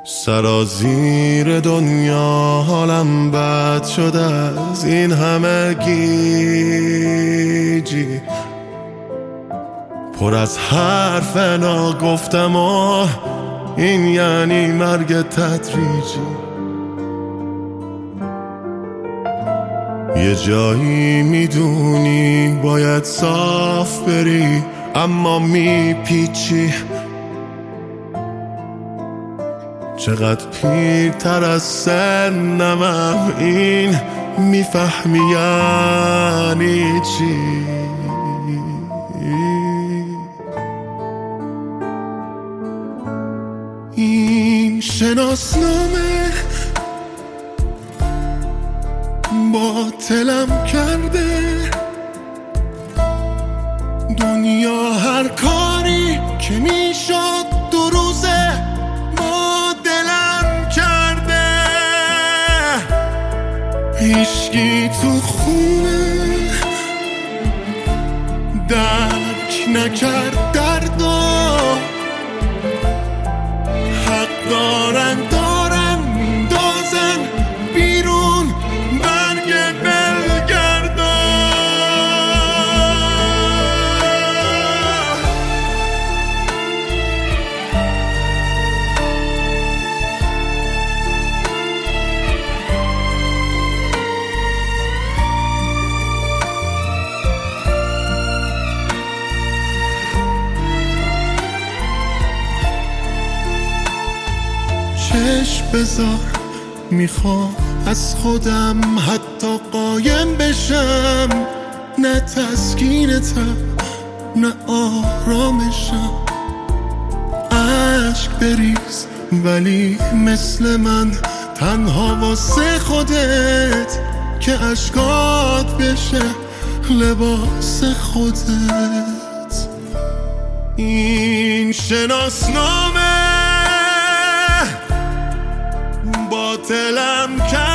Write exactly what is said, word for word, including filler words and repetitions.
سرازیر دنیا حالم بد شده از این همه گیجی، پر از حرف ناگفتم و این یعنی مرگ تدریجی. یه جایی میدونی باید صاف بری اما میپیچی، چقدر پیرتر از سنمم این میفهمی یعنی چی. این شناسنامه باطلم کرده، دنیا هر کاری که میشد دو روزه با دلم کرده. هیچکی تو خونه درک نکرد دردو، حق دارن دارن میندازن بیرون برگ بلگردا. چشم بذار میخوام از خودم حتی قایم بشم، نه تسکینتم نه آرامشم. عشق بریز ولی مثل من تنها واسه خودت، که عشقات بشه لباس خودت. این شناسنامه باطلم کرد